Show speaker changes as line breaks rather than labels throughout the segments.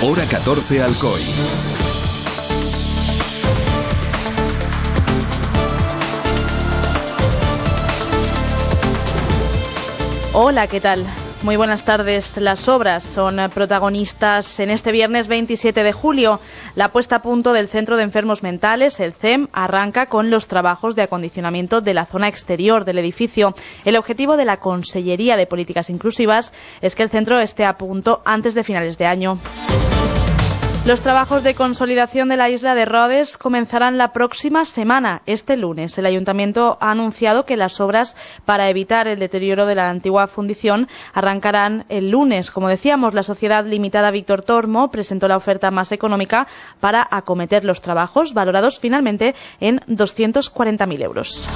Hora 14 Alcoy.
Hola, ¿qué tal? Muy buenas tardes. Las obras son protagonistas en este viernes 27 de julio. La puesta a punto del Centro de Enfermos Mentales, el CEM, arranca con los trabajos de acondicionamiento de la zona exterior del edificio. El objetivo de la Consellería de Políticas Inclusivas es que el centro esté a punto antes de finales de año. Los trabajos de consolidación de la isla de Rodes comenzarán la próxima semana, este lunes. El Ayuntamiento ha anunciado que las obras para evitar el deterioro de la antigua fundición arrancarán el lunes. Como decíamos, la Sociedad Limitada Víctor Tormo presentó la oferta más económica para acometer los trabajos, valorados finalmente en 240.000 euros.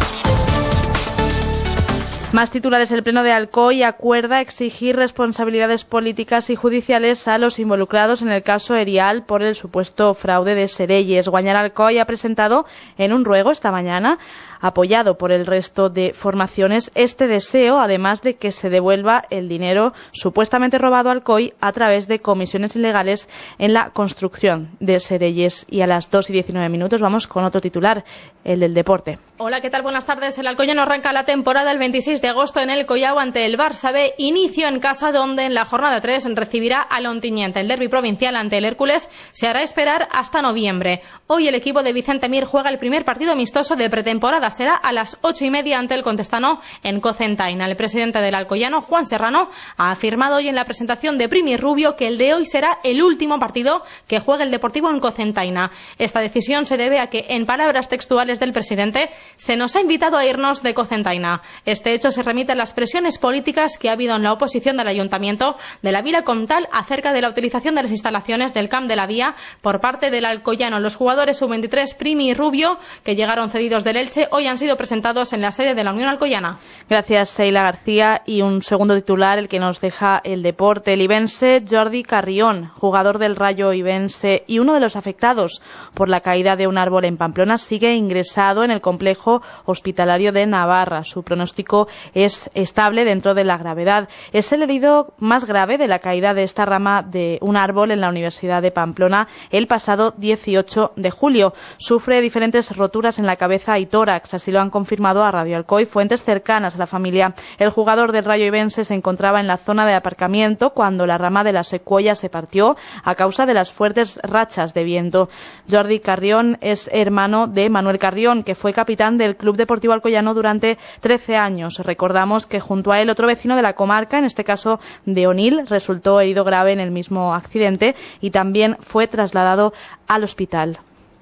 Más titulares. El Pleno de Alcoy acuerda exigir responsabilidades políticas y judiciales a los involucrados en el caso Erial por el supuesto fraude de Sereyes. Guanyar Alcoy ha presentado en un ruego esta mañana, apoyado por el resto de formaciones, este deseo, además de que se devuelva el dinero supuestamente robado a Alcoy a través de comisiones ilegales en la construcción de Sereyes. Y a las 2:19 vamos con otro titular, el del deporte.
Hola, ¿qué tal? Buenas tardes. El Alcoyano arranca la temporada el 26 de agosto en el Collao ante el Barça B. Inicio en casa, donde en la jornada 3 recibirá al Ontinyent. El derbi provincial ante el Hércules se hará esperar hasta noviembre. Hoy el equipo de Vicente Mir juega el primer partido amistoso de pretemporada. Será a las 8:30 ante el Contestano en Cocentaina. El presidente del Alcoyano, Juan Serrano, ha afirmado hoy en la presentación de Primi Rubio que el de hoy será el último partido que juegue el Deportivo en Cocentaina. Esta decisión se debe a que, en palabras textuales del presidente, se nos ha invitado a irnos de Cocentaina. Este hecho se remite a las presiones políticas que ha habido en la oposición del Ayuntamiento de la Vila Comtal acerca de la utilización de las instalaciones del Camp de la Vía por parte del Alcoyano. Los jugadores sub-23 Primi y Rubio, que llegaron cedidos del Elche, hoy han sido presentados en la sede de la Unión Alcoyana.
Gracias, Sheila García. Y un segundo titular, el que nos deja el deporte. El ibense Jordi Carrión, jugador del Rayo ibense y uno de los afectados por la caída de un árbol en Pamplona, sigue ingresado en el complejo hospitalario de Navarra. Su pronóstico es estable dentro de la gravedad. Es el herido más grave de la caída de esta rama de un árbol en la Universidad de Pamplona el pasado 18 de julio. Sufre diferentes roturas en la cabeza y tórax, así lo han confirmado a Radio Alcoy fuentes cercanas a la familia. El jugador del Rayo ibense se encontraba en la zona de aparcamiento cuando la rama de la secuoya se partió a causa de las fuertes rachas de viento. Jordi Carrión es hermano de Manuel Carrión, que fue capitán del Club Deportivo Alcoyano durante 13 años. Recordamos que junto a él otro vecino de la comarca, en este caso de Onil, resultó herido grave en el mismo accidente y también fue trasladado al hospital.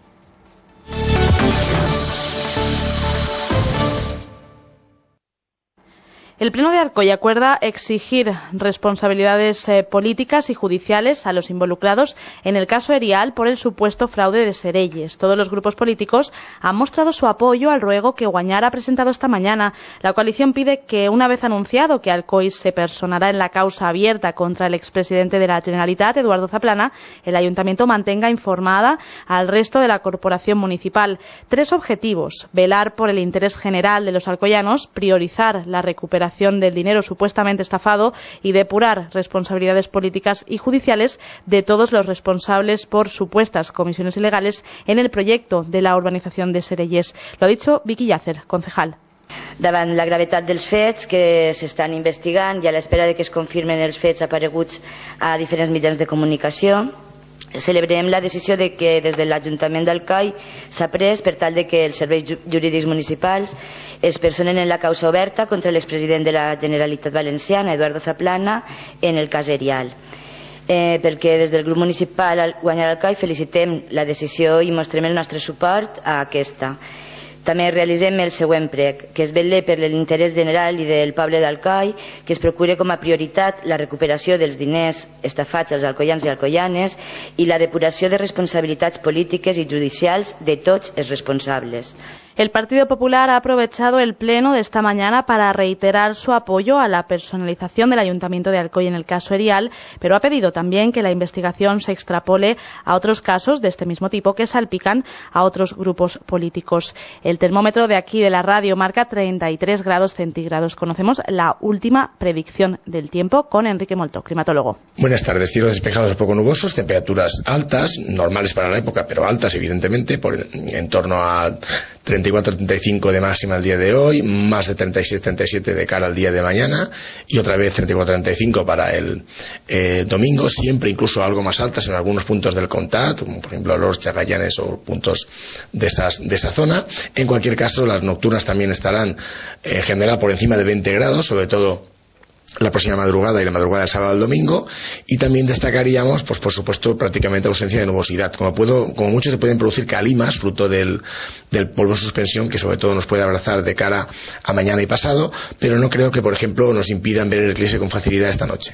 El Pleno de Alcoy acuerda exigir responsabilidades políticas y judiciales a los involucrados en el caso Erial por el supuesto fraude de Sereyes. Todos los grupos políticos han mostrado su apoyo al ruego que Guanyar ha presentado esta mañana. La coalición pide que, una vez anunciado que Alcoy se personará en la causa abierta contra el expresidente de la Generalitat, Eduardo Zaplana, el Ayuntamiento mantenga informada al resto de la corporación municipal. 3 objetivos: velar por el interés general de los alcoyanos, priorizar la recuperación del dinero supuestamente estafado y depurar responsabilidades políticas y judiciales de todos los responsables por supuestas comisiones ilegales en el proyecto de la urbanización de Sereyes. Lo ha dicho Vicky Llàcer, concejal.
Davant la gravetat dels fets que s'estan investigant i a l'espera de que es confirmen els fets apareguts a diferents mitjans de comunicació, celebrem la decisió de que des de l'Ajuntament d'Alcoi s'ha pres per tal de que els serveis jurídics municipals es personen en la causa oberta contra l'expresident de la Generalitat Valenciana, Eduardo Zaplana, en el cas Erial. Perquè des del grup municipal Guanyar Alcoi felicitem la decisió i mostrem el nostre suport a aquesta. També realitzem el següent prec, que es vetlle per l'interès general i del poble d'Alcoi, que es procure com a prioritat la recuperació dels diners estafats als alcoians i alcoianes i la depuració de responsabilitats polítiques i judicials de tots els responsables.
El Partido Popular ha aprovechado el pleno de esta mañana para reiterar su apoyo a la personalización del Ayuntamiento de Alcoy en el caso Erial, pero ha pedido también que la investigación se extrapole a otros casos de este mismo tipo que salpican a otros grupos políticos. El termómetro de aquí de la radio marca 33 grados centígrados. Conocemos la última predicción del tiempo con Enrique Molto, climatólogo.
Buenas tardes. Cielos despejados poco nubosos, temperaturas altas, normales para la época, pero altas evidentemente, en torno a 34-35 de máxima el día de hoy, más de 36-37 de cara al día de mañana y otra vez 34-35 para el domingo, siempre incluso algo más altas en algunos puntos del Comtat, como por ejemplo los Chagallanes o puntos de esa zona. En cualquier caso, las nocturnas también estarán en general por encima de 20 grados, sobre todo la próxima madrugada y la madrugada del sábado al domingo, y también destacaríamos, pues por supuesto, prácticamente ausencia de nubosidad. Como mucho se pueden producir calimas, fruto del polvo de suspensión, que sobre todo nos puede abrazar de cara a mañana y pasado, pero no creo que, por ejemplo, nos impidan ver el eclipse con facilidad esta noche.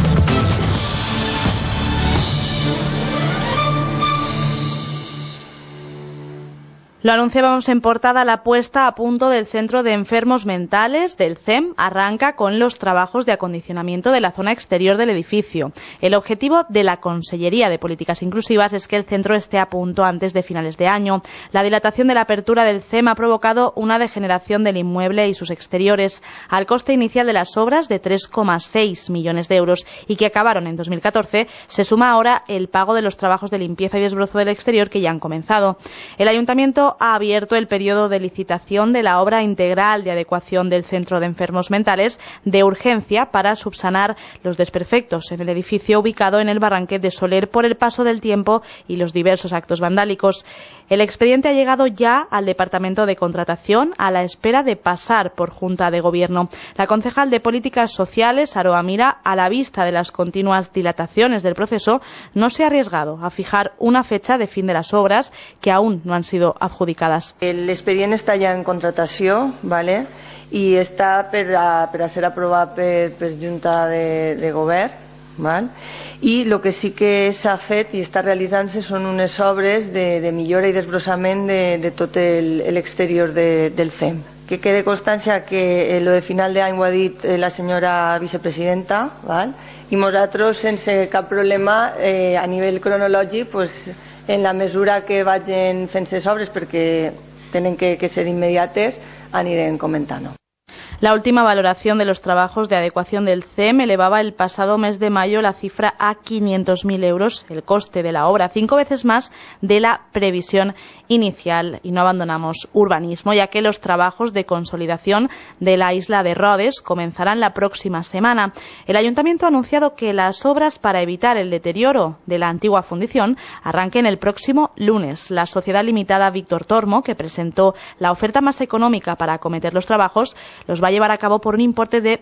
Lo anunciábamos en portada, la puesta a punto del Centro de Enfermos Mentales del CEM arranca con los trabajos de acondicionamiento de la zona exterior del edificio. El objetivo de la Consellería de Políticas Inclusivas es que el centro esté a punto antes de finales de año. La dilatación de la apertura del CEM ha provocado una degeneración del inmueble y sus exteriores al coste inicial de las obras de 3,6 millones de euros y que acabaron en 2014. Se suma ahora el pago de los trabajos de limpieza y desbrozo del exterior que ya han comenzado. El Ayuntamiento ha abierto el periodo de licitación de la obra integral de adecuación del Centro de Enfermos Mentales de urgencia para subsanar los desperfectos en el edificio ubicado en el Barranquet de Soler por el paso del tiempo y los diversos actos vandálicos. El expediente ha llegado ya al Departamento de Contratación a la espera de pasar por Junta de Gobierno. La concejal de Políticas Sociales, Aroa Mira, a la vista de las continuas dilataciones del proceso, no se ha arriesgado a fijar una fecha de fin de las obras que aún no han sido adjudicadas.
El expedient està ja en contratació, ¿vale? I està per a ser aprovat per Junta de Govern, ¿vale? I el que sí que s'ha fet i està realitzant-se són unes obres de millora i desbrossament de tot l'exterior del CEM. Que quede constància que lo de final d'any ho ha dit la senyora vicepresidenta, ¿vale? I nosaltres sense cap problema a nivell cronològic, pues, en la mesura que vagin fent les obres, perquè tenen que ser immediates, anirem comentant.
La última valoración de los trabajos de adecuación del CEM elevaba el pasado mes de mayo la cifra a 500.000 euros, el coste de la obra, 5 veces más de la previsión inicial. Y no abandonamos urbanismo, ya que los trabajos de consolidación de la isla de Rodes comenzarán la próxima semana. El Ayuntamiento ha anunciado que las obras para evitar el deterioro de la antigua fundición arranquen el próximo lunes. La sociedad limitada Víctor Tormo, que presentó la oferta más económica para acometer los trabajos, los va a llevar a cabo por un importe de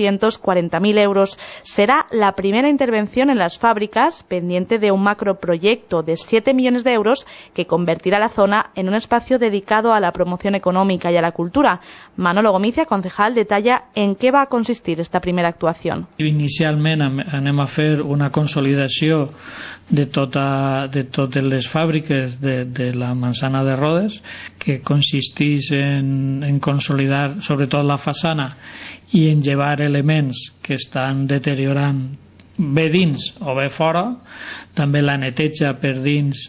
240.000 euros. Será la primera intervención en las fábricas, pendiente de un macroproyecto de 7 millones de euros que convertirá la zona en un espacio dedicado a la promoción económica y a la cultura. Manolo Gomicia, concejal, detalla en qué va a consistir esta primera actuación.
Inicialment anem a fer una consolidació de totes les fàbriques de la manzana de Rodes, que consisteix en consolidar sobretot la façana i en llevar elements que estan deteriorant bé dins o bé fora, també la neteja per dins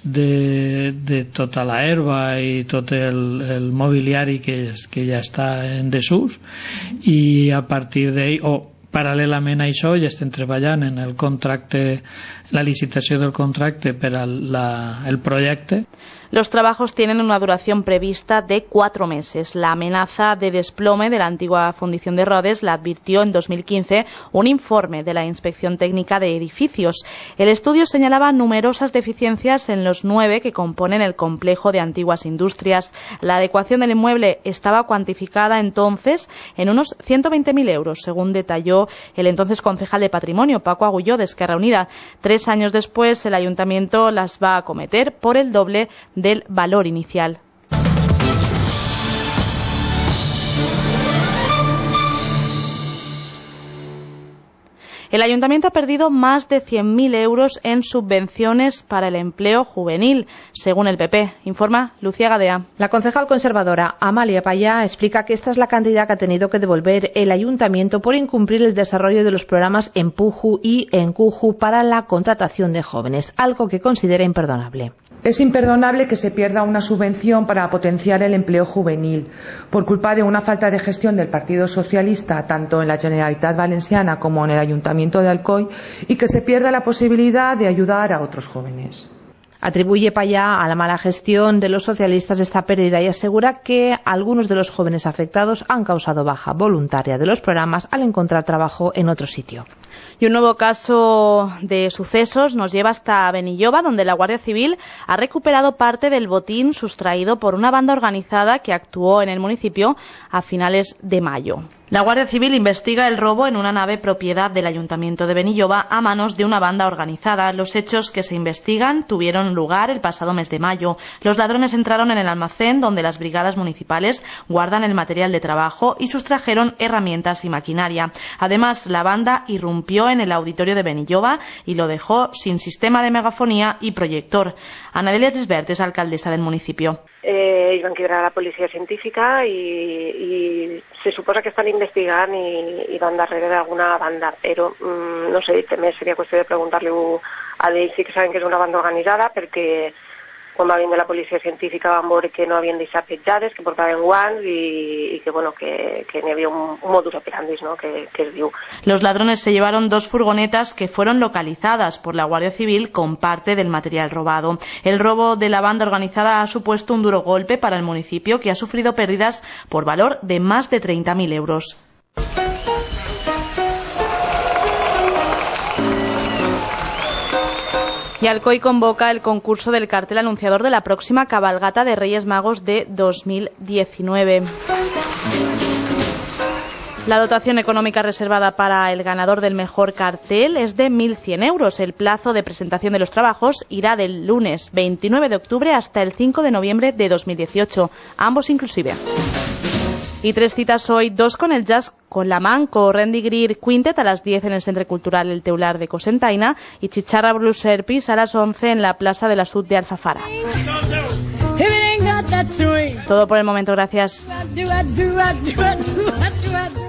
de tota la herba i tot el mobiliari que ja està en desús, i a partir d'ell, paral·lelament a això, ja estem treballant en el contracte, la licitació del contracte per al projecte.
Los trabajos tienen una duración prevista de 4 meses. La amenaza de desplome de la antigua fundición de Rodes la advirtió en 2015 un informe de la Inspección Técnica de Edificios. El estudio señalaba numerosas deficiencias en los 9 que componen el complejo de antiguas industrias. La adecuación del inmueble estaba cuantificada entonces en unos 120.000 euros, según detalló el entonces concejal de Patrimonio, Paco Agulló, de Esquerra Unida. 3 años después, el Ayuntamiento las va a acometer por el doble del valor inicial. El Ayuntamiento ha perdido más de 100.000 euros en subvenciones para el empleo juvenil, según el PP. Informa Lucía Gadea.
La concejal conservadora Amalia Payá explica que esta es la cantidad que ha tenido que devolver el Ayuntamiento por incumplir el desarrollo de los programas Empuju y Encuju para la contratación de jóvenes, algo que considera imperdonable.
Es imperdonable que se pierda una subvención para potenciar el empleo juvenil por culpa de una falta de gestión del Partido Socialista, tanto en la Generalitat Valenciana como en el Ayuntamiento de Alcoy, y que se pierda la posibilidad de ayudar a otros jóvenes.
Atribuye Payá a la mala gestión de los socialistas esta pérdida y asegura que algunos de los jóvenes afectados han causado baja voluntaria de los programas al encontrar trabajo en otro sitio.
Y un nuevo caso de sucesos nos lleva hasta Benilloba, donde la Guardia Civil ha recuperado parte del botín sustraído por una banda organizada que actuó en el municipio a finales de mayo. La Guardia Civil investiga el robo en una nave propiedad del Ayuntamiento de Benilloba a manos de una banda organizada. Los hechos que se investigan tuvieron lugar el pasado mes de mayo. Los ladrones entraron en el almacén donde las brigadas municipales guardan el material de trabajo y sustrajeron herramientas y maquinaria. Además, la banda irrumpió en el auditorio de Benilloba y lo dejó sin sistema de megafonía y proyector. Anadelia Gisbert es alcaldesa del municipio.
Van cridar a la policia científica i se suposa que estan investigant i van darrere d'alguna banda, però no sé, també seria qüestió de preguntar-li-ho a ells si que saben que és una banda organitzada, perquè quan va vindre la policia científica van veure que no havien deixat petjades, que portaven guants i que, bueno, que n'hi havia un modus operandi, ¿no?, que es diu.
Los ladrones se llevaron 2 furgonetas que fueron localizadas por la Guardia Civil con parte del material robado. El robo de la banda organizada ha supuesto un duro golpe para el municipio, que ha sufrido pérdidas por valor de más de 30.000 euros. Y Alcoy convoca el concurso del cartel anunciador de la próxima cabalgata de Reyes Magos de 2019. La dotación económica reservada para el ganador del mejor cartel es de 1.100 euros. El plazo de presentación de los trabajos irá del lunes 29 de octubre hasta el 5 de noviembre de 2018, ambos inclusive. Y 3 citas hoy, 2 con el jazz con la Manco, Randy Greer Quintet a las 10 en el Centre Cultural El Teular de Cosentaina y Chicharra Blues Serpis a las 11 en la Plaza de la Sud de Alfafara. Todo por el momento, gracias.